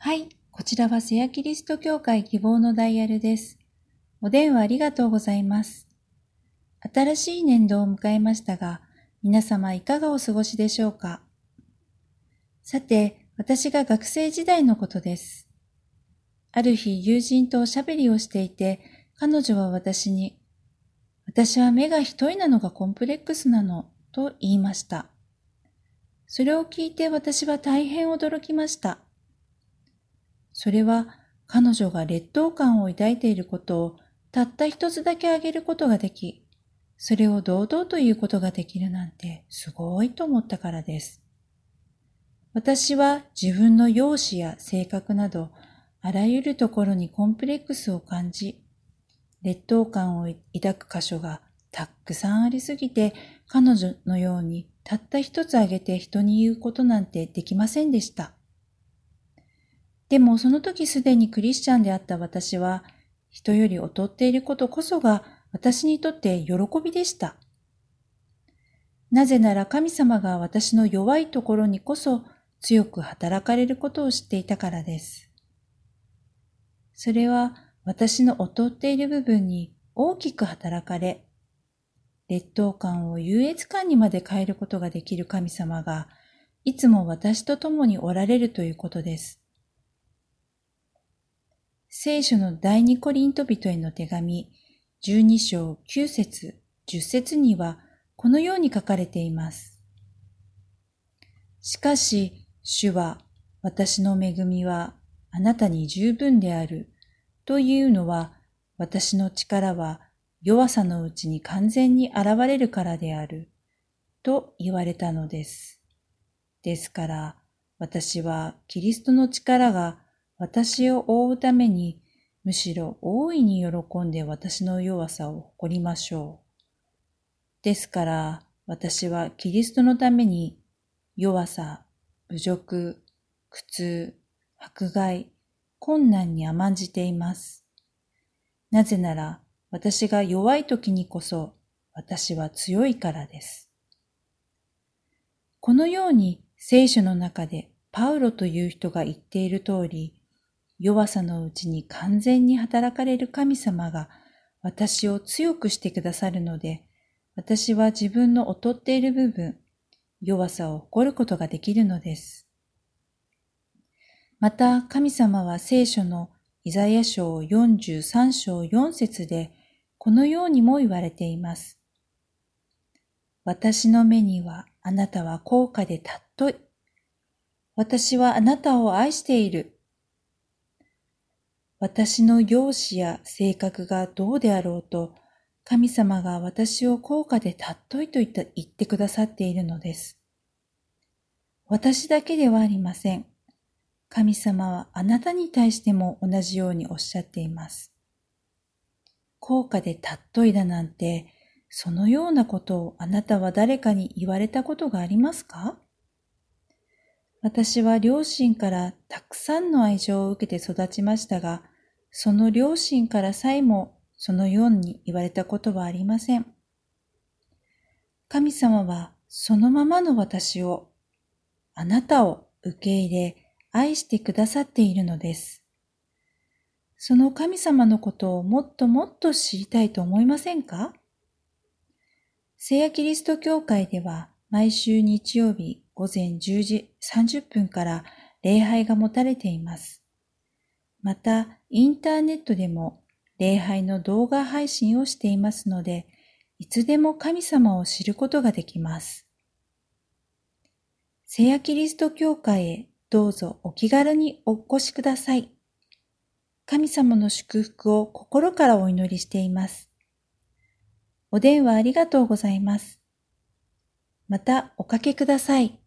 はい、こちらは聖夜キリスト教会希望のダイヤルです。お電話ありがとうございます。新しい年度を迎えましたが、皆様いかがお過ごしでしょうか。さて、私が学生時代のことです。ある日、友人とおしゃべりをしていて、彼女は私に、私は目が一重なのがコンプレックスなの、と言いました。それを聞いて私は大変驚きました。それは彼女が劣等感を抱いていることをたった一つだけ挙げることができ、それを堂々と言うことができるなんてすごいと思ったからです。私は自分の容姿や性格などあらゆるところにコンプレックスを感じ、劣等感を抱く箇所がたくさんありすぎて、彼女のようにたった一つ挙げて人に言うことなんてできませんでした。でもその時すでにクリスチャンであった私は、人より劣っていることこそが私にとって喜びでした。なぜなら神様が私の弱いところにこそ強く働かれることを知っていたからです。それは私の劣っている部分に大きく働かれ、劣等感を優越感にまで変えることができる神様がいつも私と共におられるということです。聖書の第二コリント人への手紙12章9節10節にはこのように書かれています。しかし、主は私の恵みはあなたに十分であるというのは、私の力は弱さのうちに完全に現れるからであると言われたのです。ですから、私はキリストの力が私を覆うために、むしろ大いに喜んで私の弱さを誇りましょう。ですから、私はキリストのために弱さ、侮辱、苦痛、迫害、困難に甘んじています。なぜなら、私が弱い時にこそ、私は強いからです。このように聖書の中でパウロという人が言っている通り、弱さのうちに完全に働かれる神様が私を強くしてくださるので、私は自分の劣っている部分、弱さを誇ることができるのです。また神様は聖書のイザヤ書43章4節でこのようにも言われています。私の目にはあなたは高価で尊い。私はあなたを愛している。私の容姿や性格がどうであろうと、神様が私を高価で尊いと言ってくださっているのです。私だけではありません。神様はあなたに対しても同じようにおっしゃっています。高価で尊いだなんて、そのようなことをあなたは誰かに言われたことがありますか？私は両親からたくさんの愛情を受けて育ちましたが、その両親からさえもそのように言われたことはありません。神様はそのままの私を、あなたを受け入れ、愛してくださっているのです。その神様のことをもっともっと知りたいと思いませんか？聖夜キリスト教会では毎週日曜日午前10時30分から礼拝が持たれています。また、インターネットでも礼拝の動画配信をしていますので、いつでも神様を知ることができます。聖夜キリスト教会へどうぞお気軽にお越しください。神様の祝福を心からお祈りしています。お電話ありがとうございます。またおかけください。